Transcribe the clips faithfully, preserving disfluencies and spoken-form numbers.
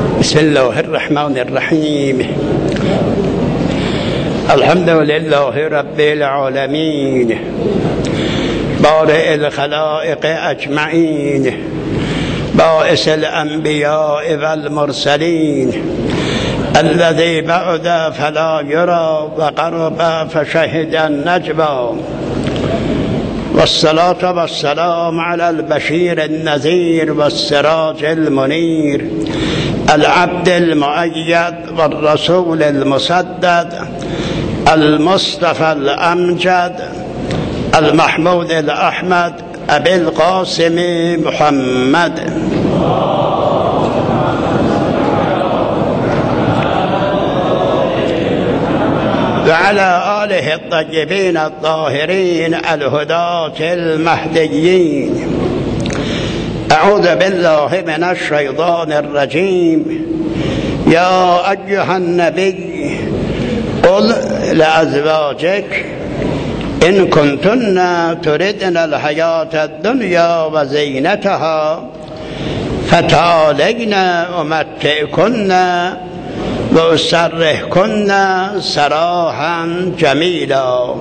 بسم الله الرحمن الرحیم. الحمد لله رب العالمین بارئ الخلائق اجمعین باعث الانبیاء والمرسلین الذي بعد فلا يرى وقرب فشهد النجوى والصلاة والسلام على البشير النذير والسراج المنير العبد المؤيد والرسول المسدد المصطفى الأمجد المحمود الأحمد أبي القاسم محمد وعلى آله الطيبين الطاهرين الهداة المهديين. أعوذ بالله من الشيطان الرجيم. يا أيها النبي قل لأزواجك إن كنتن تردن الحياة الدنيا وزينتها فتعالين أمتعكن وأسرحكن سراحا جمیلا.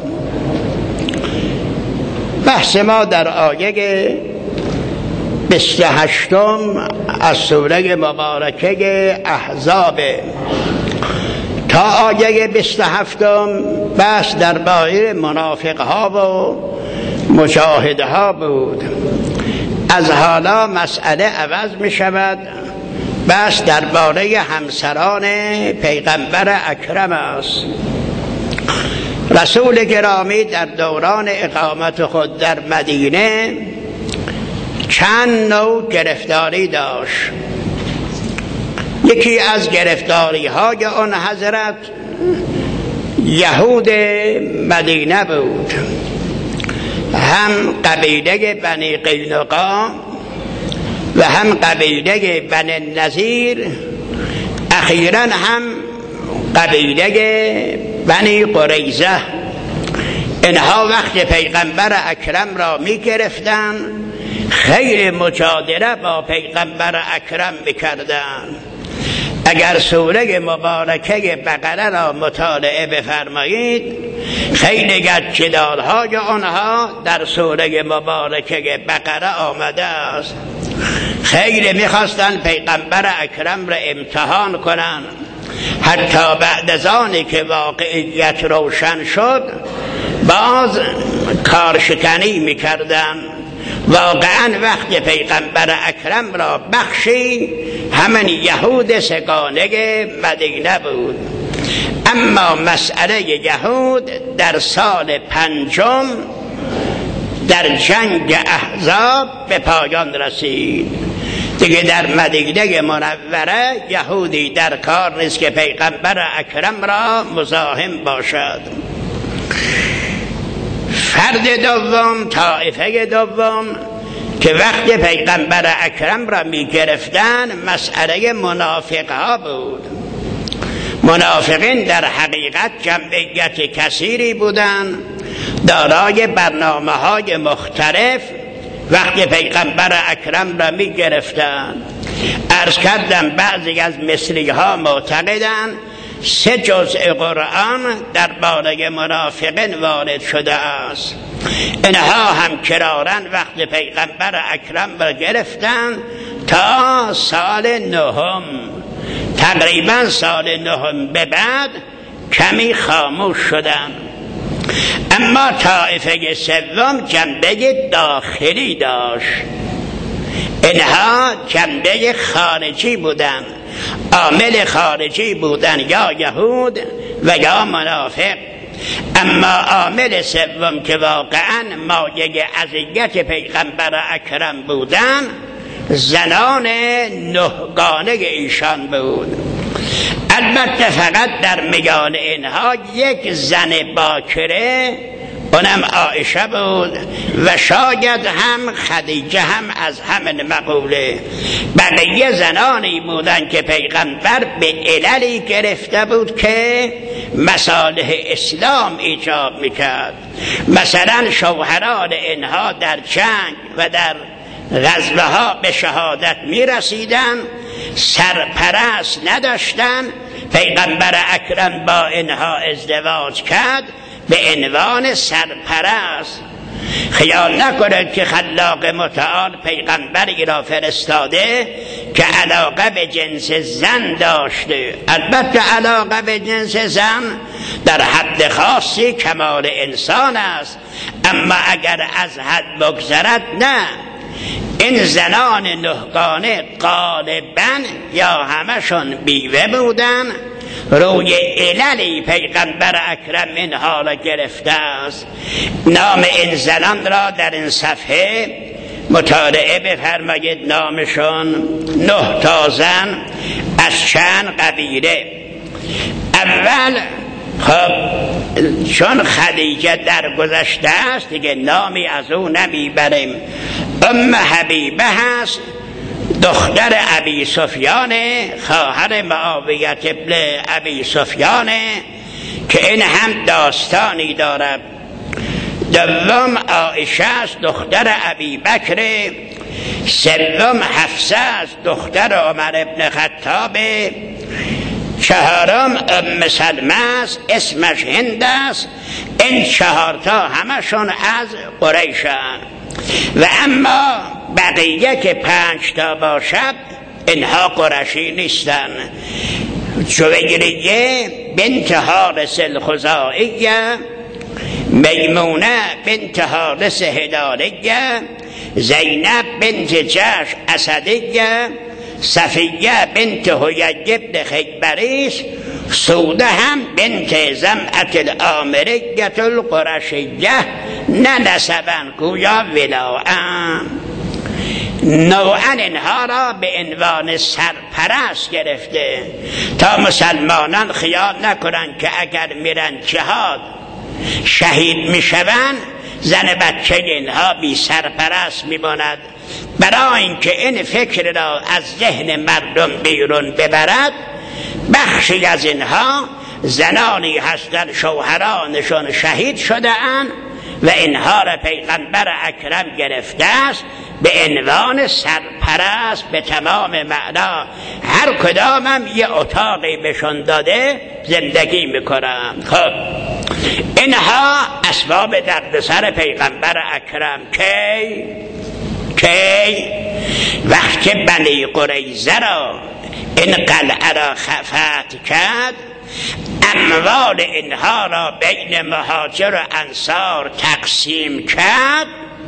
بحث ما در آیه بیست و هشتم از سوره مبارکه احزاب تا آیه بیست و هفتم بحث درباره منافقها و مجاهدها بود. از حالا مسئله عوض می شود، بس درباره همسران پیغمبر اکرم است. رسول گرامی در دوران اقامت خود در مدینه چند نوع گرفتاری داشت. یکی از گرفتاری های آن حضرت یهود مدینه بود، هم قبیله بنی قینقاع و هم قبیله بنی نذیر، اخیراً هم قبیله بنی قریظه. اینها وقت پیغمبر اکرم را می گرفتن، خیر مجادله با پیغمبر اکرم میکردن. اگر سوره مبارکه بقره را مطالعه بفرمایید، خیلی از جدال‌های آنها در سوره مبارکه بقره آمده است. خیلی میخواستن پیغمبر اکرم را امتحان کنن، حتی بعد از آنی که واقعیت روشن شد باز کارشکنی میکردن. واقعا وقت پیغمبر اکرم را بخشی همین یهود سگانه مدینه بود. اما مسئله یهود در سال پنجم در جنگ احزاب به پایان رسید. دیگه در مدینه منوره یهودی در کار نیست که پیغمبر اکرم را مزاحم باشد. فرد دوم، طایفه دوم که وقت پیغمبر اکرم را می گرفتن مسئله منافقها بود. منافقین در حقیقت جمعیت کثیری بودند، دارای برنامه های مختلف. وقت پیغمبر اکرم را می گرفتن، عرض کردم بعضی از مصری ها معتقدند سه جزء قرآن در باره منافقین وارد شده است. اینها هم کرارن وقت پیغمبر اکرم را گرفتن تا سال نهم، تقریبا سال نهم به بعد کمی خاموش شدن. اما طایفه سوم جنبه داخلی داشت. اینها جنبه خارجی بودن، عامل خارجی بودن، یا یهود و یا منافق. اما عامل سوم که واقعا مایه اذیت پیغمبر اکرم بودن زنان نهگانه ایشان بود. البته فقط در میان اینها یک زن باکره، اونم عایشه بود و شاید هم خدیجه هم از همین مقوله. بقیه زنانی بودن که پیغمبر به عللی گرفته بود که مصالح اسلام ایجاب میکرد. مثلا شوهران اینها در جنگ و در غزوه ها به شهادت می رسیدن، سرپرست نداشتن. پیغمبر اکرم با اینها ازدواج کرد به عنوان سرپرست. خیال نکنید که خلاق متعال پیغمبری را فرستاده که علاقه به جنس زن داشته. البته علاقه به جنس زن در حد خاصی کمال انسان است، اما اگر از حد بگذرد نه. این زنان نهگانه غالباً یا همشون بیوه بودن. روی عللی پیغمبر اکرم اینها را گرفته است. نام این زنان را در این صفحه مطالعه بفرمایید. نامشون نه تا زن از چند قبیله. اول خب چون خدیجه در گذشته است دیگه نامی از او نمیبریم. ام حبیبه هست، دختر ابی سفیان، خواهر معاویه ابن ابی سفیان، که این هم داستانی دارد. دوم عایشه است، دختر ابی بکر. سوم حفصه است، دختر عمر ابن خطاب. چهارم ام سلمه است، اسمش هند است. این چهارتا همشون از قریشند. و اما بقیه که پنج تا باشد اینها قرشی نیستن. جویریه بنت حارث الخزاعیه، میمونه بنت حارث هلالیه، زینب بنت جش اسدیه، صفیه بنت حیی بن خیبریس، سوده هم بنت زمعت العامریه القرشیه، نه نسبن گویا ولاءن. نوعا اینها را به عنوان سرپرست گرفته تا مسلمانان خیال نکنن که اگر میرن جهاد شهید میشوند زن بچه اینها بی سرپرست میماند. برای اینکه این فکر را از ذهن مردم بیرون ببرد، بخشی از اینها زنانی هستند شوهرانشون شهید شده اند و اینها را پیغمبر اکرم گرفته است به عنوان سرپرست به تمام معنا. هر کدامم یه اتاقی بهشون داده زندگی میکنن. خب اینها اسباب دردسر پیغمبر اکرم کی کی وقتی بنی قریظه را این قلعه را فتح کرد، اموال اینها را بین مهاجر و انصار تقسیم کرد،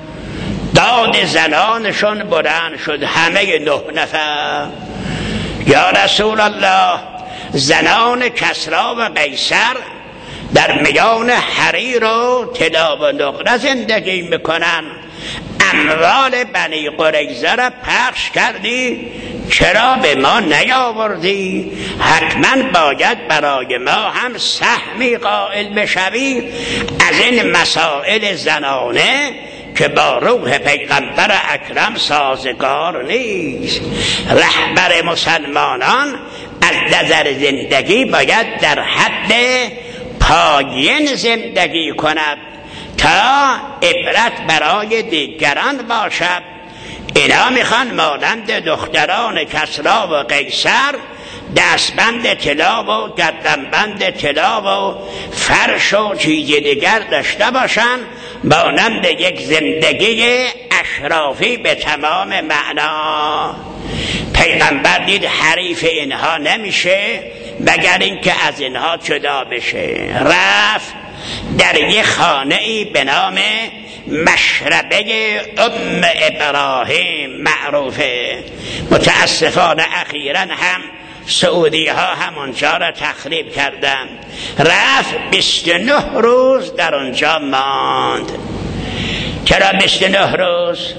داد زنانشون بلند شد همه نه نفر. یا رسول الله، زنان کسرا و قیصر در میان حریر و طلا و نقره زندگی میکنن، اموال بنی قریظه را پخش کردی، چرا به ما نیاوردی؟ حتما باید برای ما هم سهمی قائل بشوی از این مسائل زنانه که با روح پیغمبر اکرم سازگار نیست. رهبر مسلمانان از نظر زندگی باید در حد پایین زندگی کند تا عبرت برای دیگران باشد. اینا میخوان مانند دختران کسرا و قیصر دستبند طلا و گردنبند طلا و فرش و چیز دیگر داشته باشن، مانند یک زندگی اشرافی به تمام معنا. پیغمبر دید حریف اینها نمیشه مگر اینکه از اینها جدا بشه. رفت در یک خانه ای به نام مشربه ام ابراهیم معروفه. متاسفانه اخیراً هم سعودی ها همونجا را تخریب کردن. رفت بیست و نه روز در اونجا ماند. چرا بیست و نه روز؟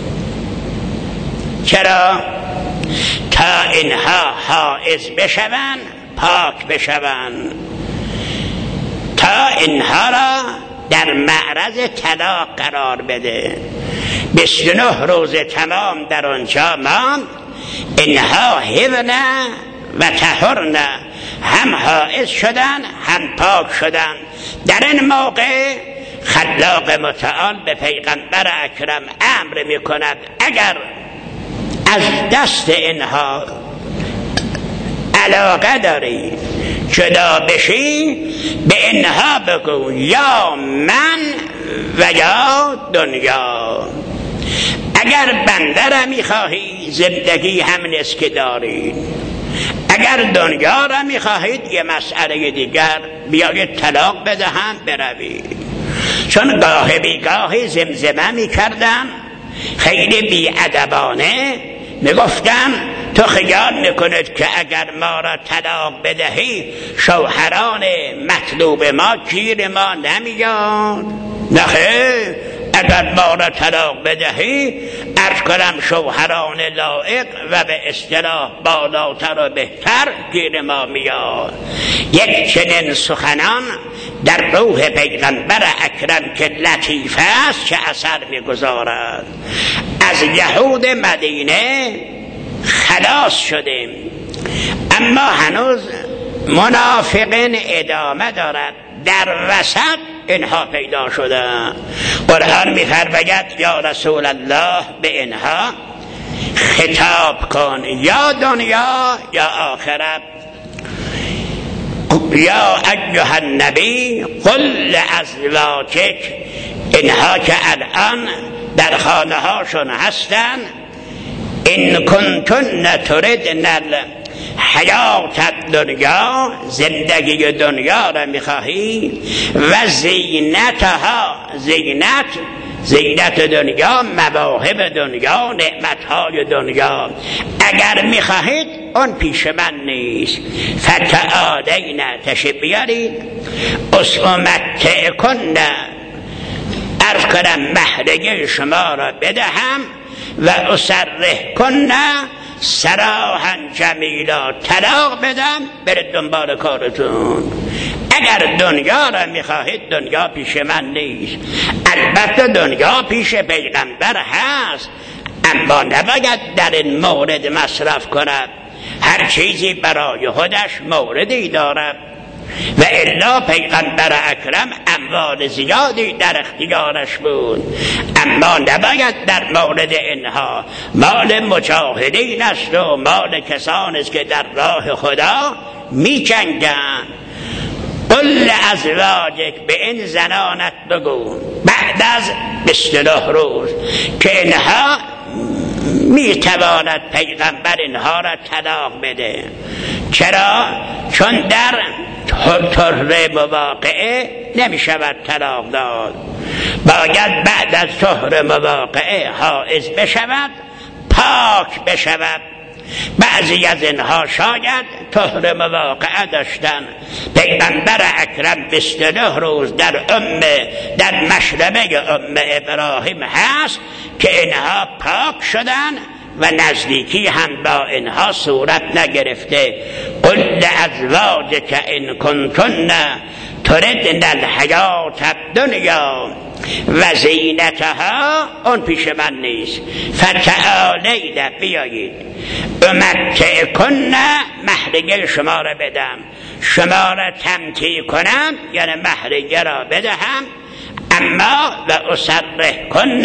چرا؟ تا اینها حائض بشوند، پاک بشوند، تا اینها را در معرض طلاق قرار بده. بیست و نه روز تمام در آنجا ماند. اینها حبنه و طهرنه، هم حائض شدن هم پاک شدن. در این موقع خلاق متعال به پیغمبر اکرم امر می کند اگر از دست اینها علاقه داری جدا بشی به اینها بگو یا من و یا دنیا. اگر بنده را میخواهی زندگی همین است که داری، اگر دنیا را میخواهید یه مسئله دیگر بیایید طلاق بدهم بروید. چون گاه بیگاهی زمزمه میکردن خیلی بیادبانه میگفتن تو خیال میکنید که اگر ما را طلاق بدهی شوهران مطلوب ما گیر ما نمیاد؟ نخیر، اگر ما را طلاق بدهی عرض کنم شوهران لایق و به اصطلاح بالاتر و بهتر گیر ما میاد. یک چنین سخنان در روح پیغمبر اکرم که لطیف است چه اثر میگذارد. از یهود مدینه خلاص شدیم، اما هنوز منافقین ادامه دارد. در وسط اینها پیدا شده. قرآن می‌فرماید یا رسول الله به اینها خطاب کن یا دنیا یا آخرت. یا ایها النبی قل لازواجک، اینها که الان در خانه هاشون هستن، این کنتن تردن حیات دنیا، زندگی دنیا را میخواهی و زینتها، زینت زینت دنیا، مواهب دنیا، نعمتهای دنیا، اگر میخواهید اون پیش من نیست. فتعالین تشریف بیارید اسمتعکن، عرض کنم مهرگی شما را بدهم و اسرح کن سراحا جمیلا، طلاق بدم برید دنبال کارتون. اگر دنیا را میخواهید دنیا پیش من نیست. البته دنیا پیش پیغمبر هست، اما نباید در این مورد مصرف کند. هر چیزی برای خودش موردی دارد و الا پیغمبر اکرم اموال زیادی در اختیارش بود، اما نباید در مورد اینها. مال مجاهدین است و مال کسانی است که در راه خدا می جنگند. قل ازواجک، به این زنانت بگو بعد از بیست و نه روز که اینها می تواند پیغمبر اینها را طلاق بده. چرا؟ چون در طهر مواقعه نمی شود طلاق داد، باید بعد از طهر مواقعه حائض بشود، پاک بشود. بعضی از اینها شاید طهر مواقعه داشتن. پیغمبر اکرم بیست و نه روز در ام در مشربه ام ابراهیم هست که اینها پاک شدن و نزدیکی هم با اینها صورت نگرفته. قل لازواجک ان کنتن تردن الحیات الدنیا و زینتها، اون پیش من نیست. فتعالین، بیایید امتعکن، مهرگی شما را بدم، شما را تمتیع کنم یعنی مهرگی را بدهم، اما و اسرح کن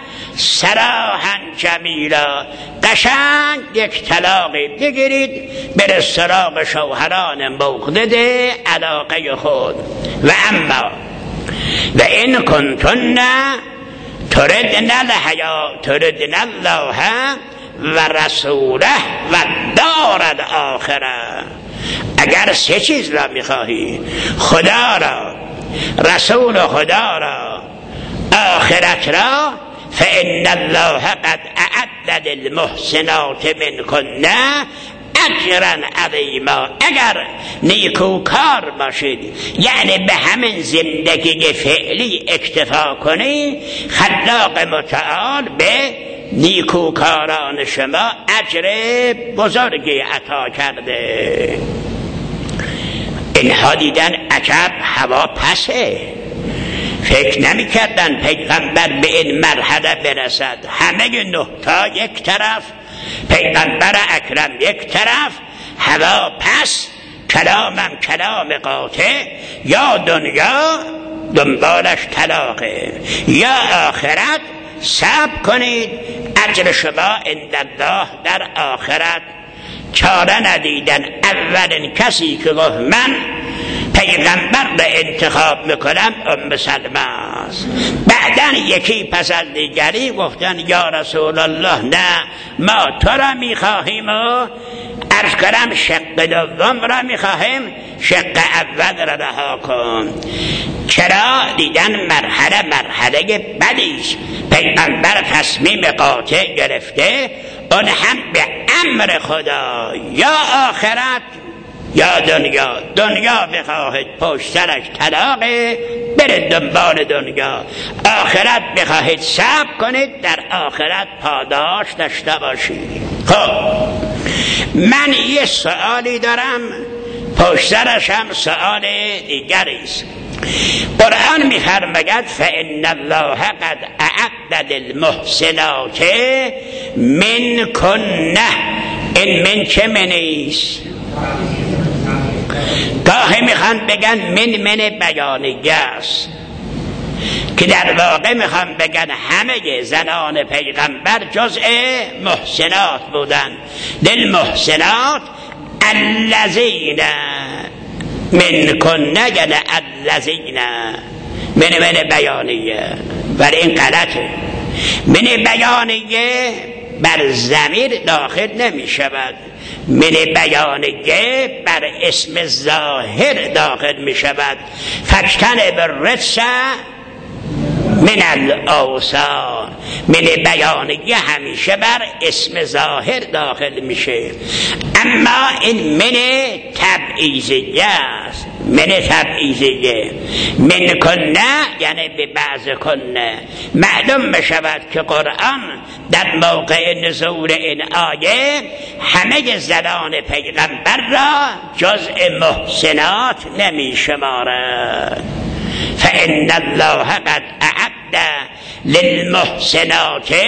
سراحا جمیلا، قشنگ یک طلاقی بگیرید بر سراغ شوهران موقدد علاقه خود. و اما و این کنتن تردن الحیات تردن الله و رسوله و دار الاخره، اگر سه چیز را میخواهی، خدا را، رسول خدا را، آخرت را، فإن الله قد اعد للمحسنات منکن اجرا عظیما. اگر نیکوکار باشید یعنی به همین زندگی فعلی اکتفا کنی، خلاق متعال به نیکوکاران شما اجر بزرگی عطا کرده. اینها دیدن عجب هوا پسه، فکر نمی کردن پیغمبر به این مرحله برسد. همه نه تا یک طرف، پیغمبر اکرم یک طرف، هوا پس، کلامم کلام قاطع، یا دنیا دنبالش طلاقه. یا آخرت صبر کنید، اجر شما عند الله در آخرت. چاره ندیدن. اولین کسی که گفت من پیغمبر رو انتخاب میکنم ام سلمه است. بعدن یکی پس از دیگری گفتن یا رسول الله نه، ما تو را میخواهیم و عرض کنم شق دوم را میخواهیم، شق اول را رها کن. چرا؟ دیدن مرحله مرحله بدیش. پیغمبر تصمیم قاطع گرفته، اون هم به امر خدا، یا آخرت یا دنیا. دنیا بخواهد پشترش طلاقه، برید دنبال دنیا. آخرت بخواهد صبر کنید، در آخرت پاداش داشته باشید. خب من یه سوالی دارم، پشترش هم سوال دیگری است. قرآن می‌فرماید فإن الله قد أعد للمحسنات منکن. این من چه منیست؟ گاهی میخوان بگن من من بیانیه است، که در واقع میخوان بگن همه زنان پیغمبر جزء محسنات بودن. للمحسنات الذین منکن، یعنی الذین من من بیانیه، ولی این غلطه. من بیانیه بر ضمیر داخل نمی شود، من بیانیه بر اسم ظاهر داخل می شود. فاجتنبوا الرجس من الاوثان. من بیانیه همیشه بر اسم ظاهر داخل میشه، اما این من تبعیضیه است. من تبعیضیه من کنه یعنی به بعض کنه. معلوم بشود که قرآن در موقع نزول این آیه همه زنان پیغمبر را جزء محسنات نمی شمارد. فإن الله قد أعد للمحسنات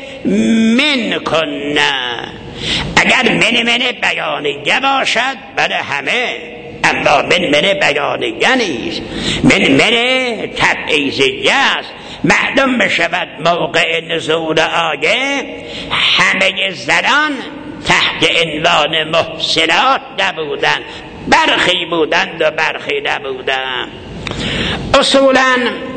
منکن. اگر من من بیانیه باشد برای همه، اما من من بیانیه نیست، من من تبعیضیه است. معلوم بشود موقع نزول آیه همه زنان تحت عنوان محسنات نبودن، برخی بودند و برخی نبودند. اصولا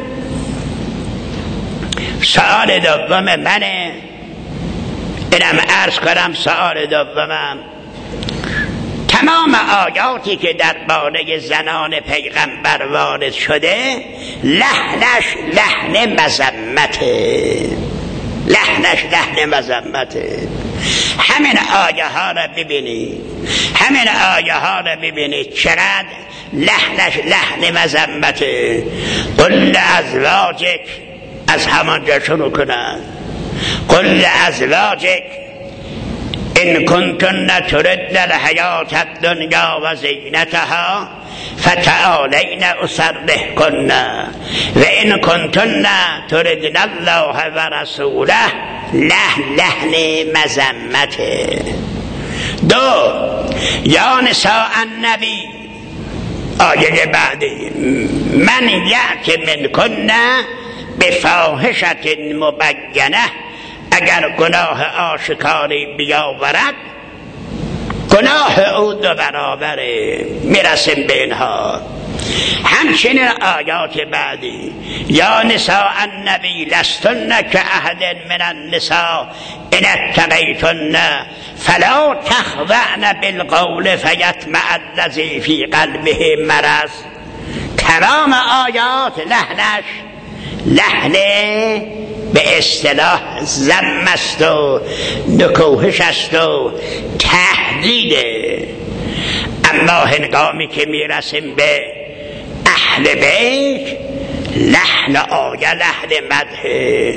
سؤال دوم منه، اینم عرض کنم سؤال دومم، تمام آیاتی که در باره زنان پیغمبر وارد شده لحنش لحن مذمته، لحنش لحن مذمته. همین آیه ها را ببینید، همین آیه ها را ببینید چقدر لحنش لحن مذمته. قل ازواجک، از همانجا شروع کنند، قل ازواجک ان کنتن تردن الحیات الدنیا و زینتها فتعالین اسرحکن و ان کنتن تردن الله و رسوله لحن لحن مذمته. دو، یا نساء النبی، آیه بعدی، من یأت منکن بفاحشة مبینه، اگر گناه آشکاری بیاورد گناه او دو برابره، میرسیم به اینها. همچنین آیات بعدی، یا نساء النبی لستن کاحد من النساء ان اتقیتن فلا تخضعن بالقول فیطمع الذی فی قلبه مرض. تمام آیات لحنش لحن به اصطلاح ذم است و نکوهش است و تهدیده. اما هنگامی که میرسیم به اهل بیت، لحن آیه لحن مدح،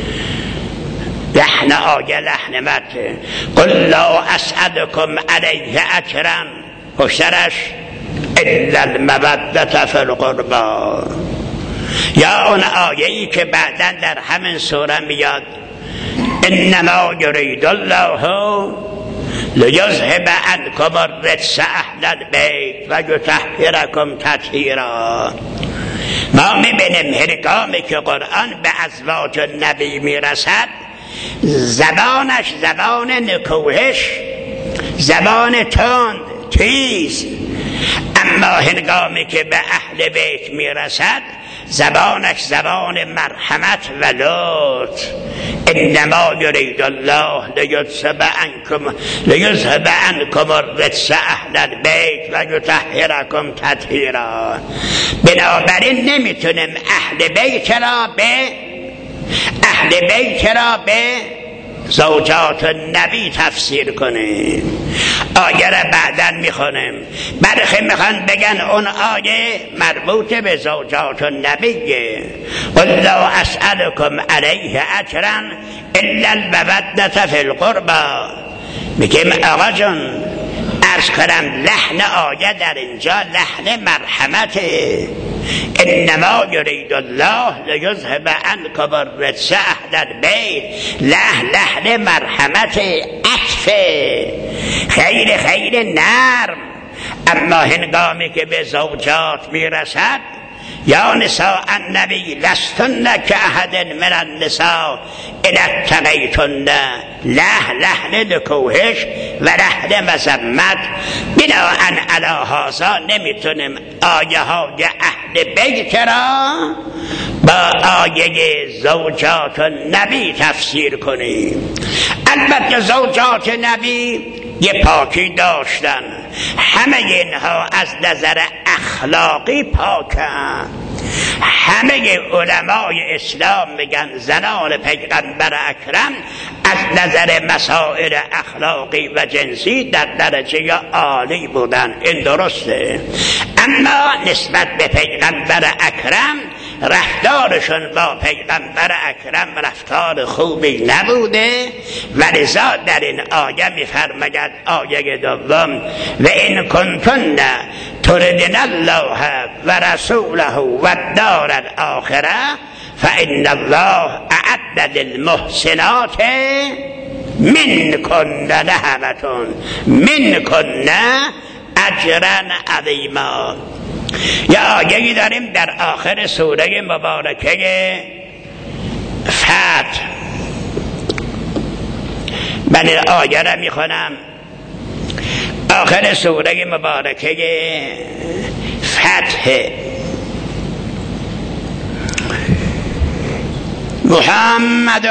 لحن آیه لحن مدح. قل لا اسألكم علیه اجرا، پشترش الا المودة فی القربى. یا اون آیه‌ای که بعداً در همین سوره میاد، انما یرید الله لیذهب عنکم الرجس اهل البیت و یطهرکم تطهیرا. ما میبینیم هرگامی که قرآن به ازواج نبی میرسد زبانش زبان نکوهش، زبان تند تیز، اما هنگامی که به اهل بیت میرسد زبانش زبان مرحمت و لطف. انما یرید الله لیذهب عنکم لیذهب عنکم الرجس اهل البیت و یطهرکم تطهیرا. بنابراین نمیتونیم اهل بیت را به اهل بیت را به زوجات نبی تفسیر کنیم. آیه را بعداً میخونیم. برخی میخوان بگن اون آیه مربوط به زوجات نبیه. قل لا اسألكم علیه اجرا الا المودة فی القربى. میگیم آقا جون عرض کنم لحن آیه در اینجا لحن مرحمته. انما یرید الله لیذهب عنکم الرجس اهل البیت. لحن لحن مرحمت عطفه، خیلی خیلی نرم. اما هنگامی که به زوجات میرسد یا نساء النبی لستن کاحد من النساء ان اتقیتن، لحن لحن نکوهش و لحن مذمت. بناءً علی هذا نمیتونیم آیه های اهل بیت را با آیه زوجات نبی تفسیر کنیم. البته زوجات نبی یه پاکی داشتن، همه اینها از نظر اخلاقی پاکن. همه علمای اسلام میگن زنان پیغمبر اکرم از نظر مسائل اخلاقی و جنسی در درجه عالی بودن. این درسته، اما نسبت به پیغمبر اکرم رفتارشون با پیغمبر اکرم رفتار خوبی نبوده و لذا در این آیه میفرماید آیه دوم و این کنتن تردن الله و رسوله و الدار الاخره فان الله اعد للمحسنات منکن نهمتون منکن اجرا عظیما. یا آیه‌ای داریم در آخر سوره مبارکه فتح. من این آیه را میخونم. آخر سوره مبارکه فتح محمد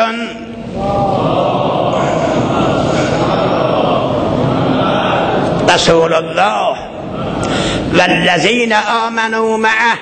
رسول الله والذین آمنوا معه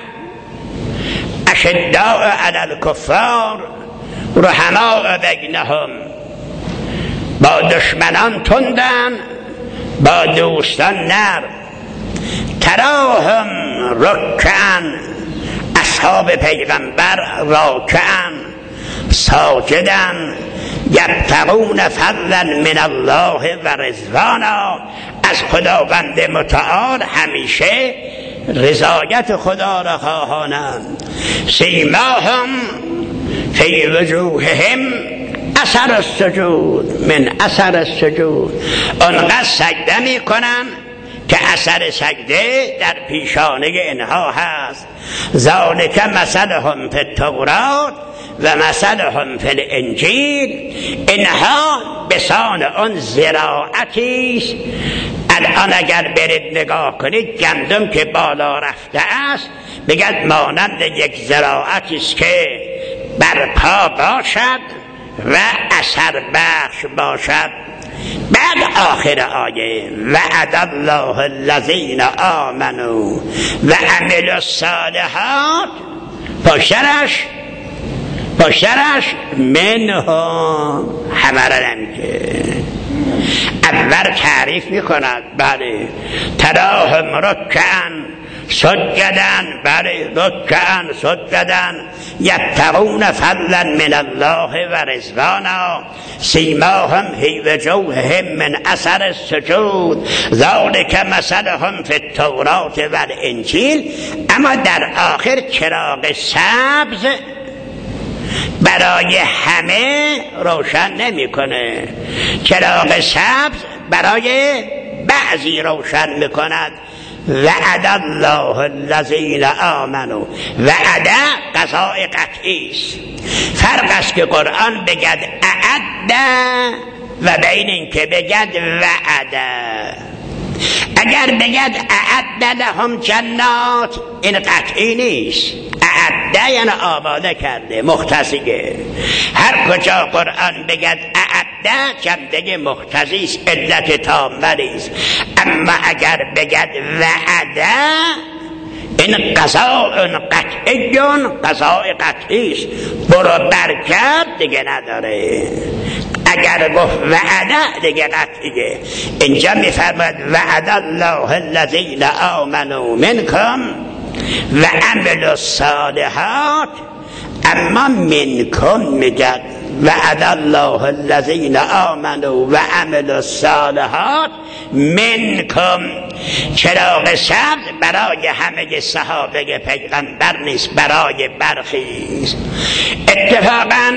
اشداء علی الکفار رحماء بینهم. با دشمنان تندن، با دوستان نرم. تراهم رکعن، اصحاب پیغمبر راکعن ساجدن یبتغون فضلا من الله و رضوانا. از خداوند متعال همیشه رضایت خدا را خواهانند. سیماهم فی وجوههم اثر السجود من اثر السجود. آنقدر سجده می کنن که اثر سجده در پیشانه اینها هست. ذالک مثلهم فی التورات و مثلهم فی الانجیل. اینها بسان آن زراعتی است. الان اگر برید نگاه کنید گندم که بالا رفته است بگید مانند یک زراعتی است که برپا باشد و اثر بخش باشد. بعد آخر آیه وعد الله الذین آمنوا و عملوا الصالحات، پشترش پشترش منهم همه را نمیگه. اول تعریف میکند بله تراهم رکعن سجدن، بله رکعن سجدن یبتغون فضلا من الله و رضوانا سیماهم فی وجوههم من اثر السجود ذلک مثلهم فی التورات و الانجیل. اما در آخر چراغ سبز برای همه روشن نمیکنه، چراغ سبز برای بعضی روشن میکند. وعد الله الذین آمنوا. وعد قضای قطعی است. فرق است که قرآن بگد اعد و بین این که بگد وعد. اگر بگد اعد لهم جنات این قطعی نیست. اعد یعنی آماده کرده، مختصیه. هر کجا قرآن بگد اعد جمده مختصی است، علت تامه نیست. اما اگر بگد وعد این قضاء قطعی، قضاء قطعی است، برو برگرد دیگه نداره. اگر گفت وعده دیگه قطعیه. اینجا میفرماید وعد الله الذین آمنوا منکم و عملوا الصالحات. اما منکم میگد وعد الله الذین آمنوا و عملوا الصالحات منکم. چراغ سبز برای همه صحابه پیغمبر نیست، برای برخی است. اتفاقا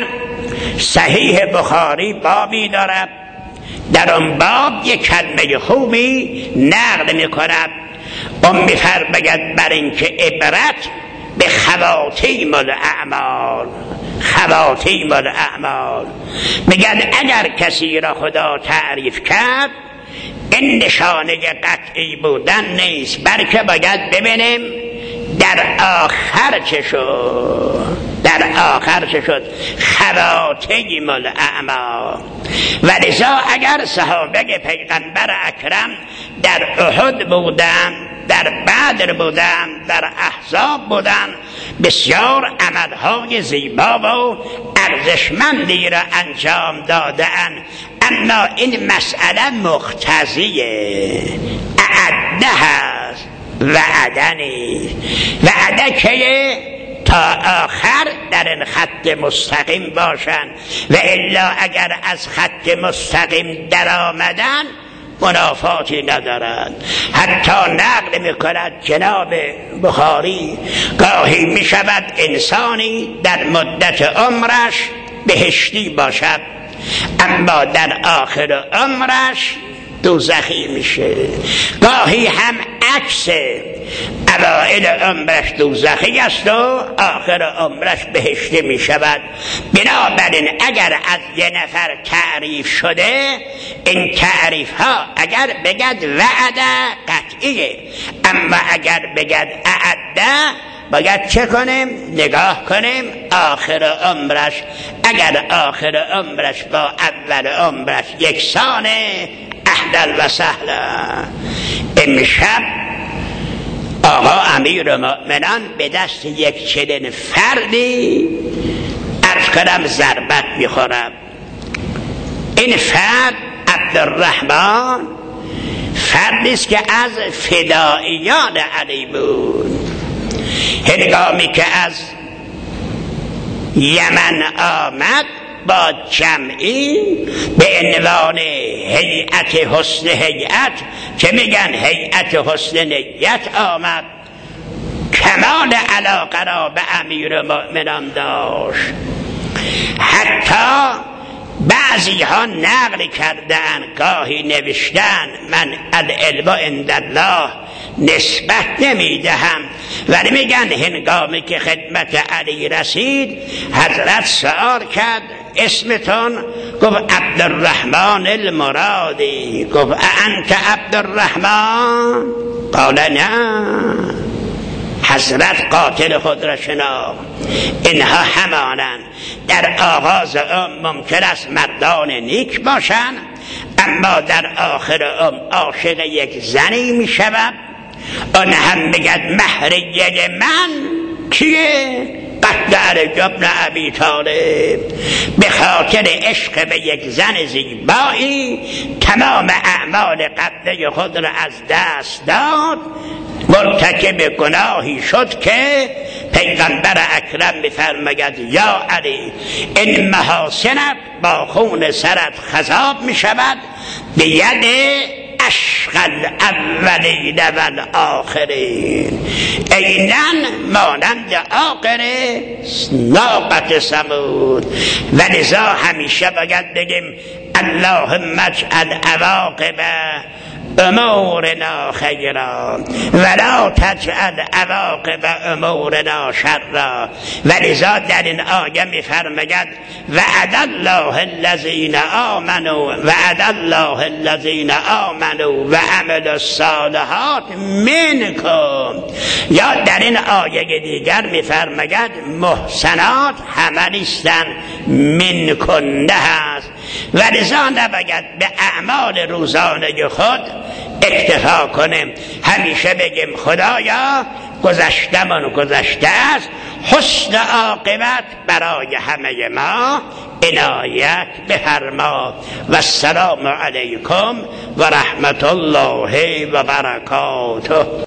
صحیح بخاری بابی دارد، در آن باب یک کلمه خوبی نقل میکند. اون میفرماید بر اینکه عبرت به خواتیم الاعمال، خواتیم الاعمال. میگن اگر کسی را خدا تعریف کرد این نشانه قطعی بودن نیست، بلکه باید ببینیم در آخر چه شد. در آخر چه شد؟ خواتیم الاعمال. ولذا اگر صحابه پیغمبر اکرم در احد بودن، در بدر بودن، در احزاب بودن، بسیار عملهای زیبا و ارزشمندی را انجام دادن، اما این مسئله مقتضیه اعده هست، وعده نیست. وعده که تا آخر در این خط مستقیم باشن، و الا اگر از خط مستقیم در آمدن منافاتی ندارد. حتی نقل میکند جناب بخاری گاهی میشود انسانی در مدت عمرش بهشتی باشد، اما در آخر عمرش دوزخی میشه. گاهی هم عکس، اوائل عمرش دوزخی است و آخر عمرش بهشتی میشود. بنابراین اگر از یه نفر تعریف شده، این تعریف ها اگر بگد وعده قطعیه، اما اگر بگد اعده باید چه کنیم؟ نگاه کنیم آخر عمرش. اگر آخر عمرش با اول عمرش یکسانه، اهلا و سهلا. امشب آقا امیر مؤمنان به دست یک چنین فردی عرض کنم ضربت میخورم. این فرد عبدالرحمن فردی است که از فدائیان علی بود. هنگامی که از یمن آمد با جمعی به عنوان هیئت حسن هیئت، که میگن هیئت حسن نیت، آمد. کمال علاقه را به امیر مؤمنان داشت. حتی بعضی ها نقل کردن، گاهی نوشتن من العلم عند الله نسبت نمیدهم، ولی میگن هنگامی که خدمت علی رسید حضرت سؤال کرد اسمتون؟ گفت عبدالرحمن المرادی. گفت انت عبدالرحمن؟ قال نه. حضرت قاتل خود را شناخت. اینها همانند در آغاز ام ممکن است مردان نیک باشند، اما در آخر ام عاشق یک زنی می شود. آن هم بگد مهریه من کیه؟ قتل علی ابن ابی طالب. به خاطر عشق به یک زن زیبایی تمام اعمال قبله خود را از دست داد. مرتکب گناهی شد که پیغمبر اکرم می‌فرماید یا علی این محاسنت با خون سرت خضاب می شود به ید اشقل اولین و الاخرین، اینن مانند آخر ناقت ثمود. ولذا همیشه باید بگیم اللهم اجعل عواقب امورنا خیرا ولا تجعل عواقب امورنا شرا. ولذا در این آیه می‌فرماید وعد الله الذین آمنوا وعد الله الذین آمنوا و عملوا الصالحات منکم. یا در این آیه دیگر می‌فرماید محسنات همه نیستن، منکن هست. ولذا نباید به اعمال روزانه خود اکتفا کنیم، همیشه بگیم خدایا گذشتمون گذشته است، حسن عاقبت برای همه ما عنایت بفرما. و السلام علیکم و رحمت الله و برکاته.